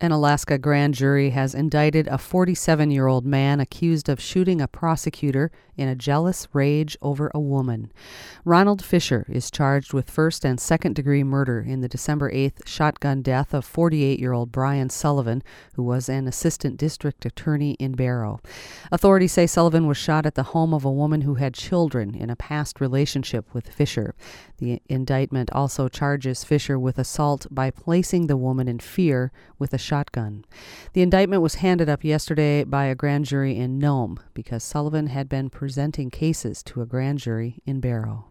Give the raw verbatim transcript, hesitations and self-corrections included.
An Alaska grand jury has indicted a forty-seven-year-old man accused of shooting a prosecutor in a jealous rage over a woman. Ronald Fisher is charged with first and second-degree murder in the December eighth shotgun death of forty-eight-year-old Brian Sullivan, who was an assistant district attorney in Barrow. Authorities say Sullivan was shot at the home of a woman who had children in a past relationship with Fisher. The indictment also charges Fisher with assault by placing the woman in fear with a shotgun. The indictment was handed up yesterday by a grand jury in Nome because Sullivan had been presenting cases to a grand jury in Barrow.